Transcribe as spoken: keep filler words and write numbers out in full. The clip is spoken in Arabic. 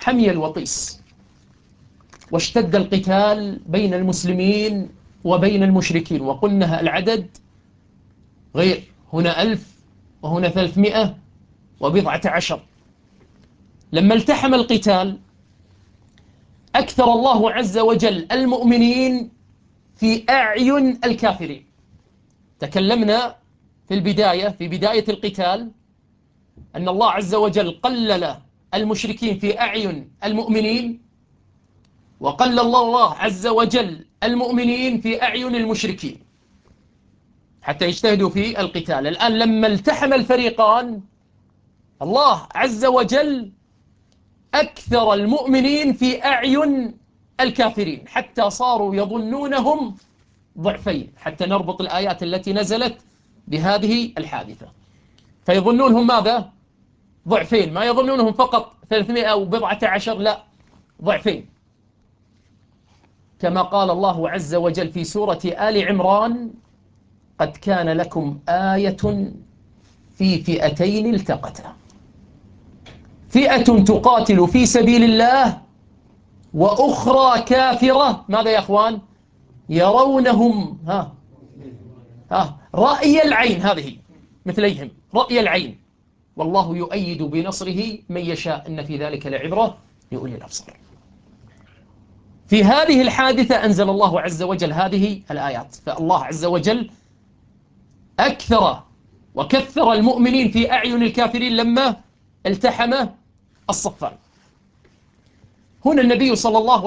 حمي الوطيس، واشتد القتال بين المسلمين وبين المشركين، وقلنا العدد غير، هنا ألف وهنا ثلاثمائة وبضعة عشر. لما التحم القتال أكثر الله عز وجل المؤمنين في أعين الكافرين. تكلمنا في البداية في بداية القتال أن الله عز وجل قلل المشركين في أعين المؤمنين، وقلل الله عز وجل المؤمنين في أعين المشركين حتى يجتهدوا في القتال. الآن لما التحم الفريقان الله عز وجل أكثر المؤمنين في أعين الكافرين حتى صاروا يظنونهم ضعفين، حتى نربط الآيات التي نزلت بهذه الحادثة. فيظنونهم ماذا؟ ضعفين، ما يظنونهم فقط ثلاثمائة وبضعة عشر، لا، ضعفين. كما قال الله عز وجل في سورة آل عمران: قد كان لكم آية في فئتين التقتا، فئة تقاتل في سبيل الله وأخرى كافرة، ماذا يا أخوان؟ يرونهم ها ها رأي العين، هذه مثليهم رأي العين، والله يؤيد بنصره من يشاء، إن في ذلك لعبرة لأولي الأبصار. في هذه الحادثة أنزل الله عز وجل هذه الآيات، فالله عز وجل أكثر وكثر المؤمنين في أعين الكافرين لما التحم الصفان. هنا النبي صلى الله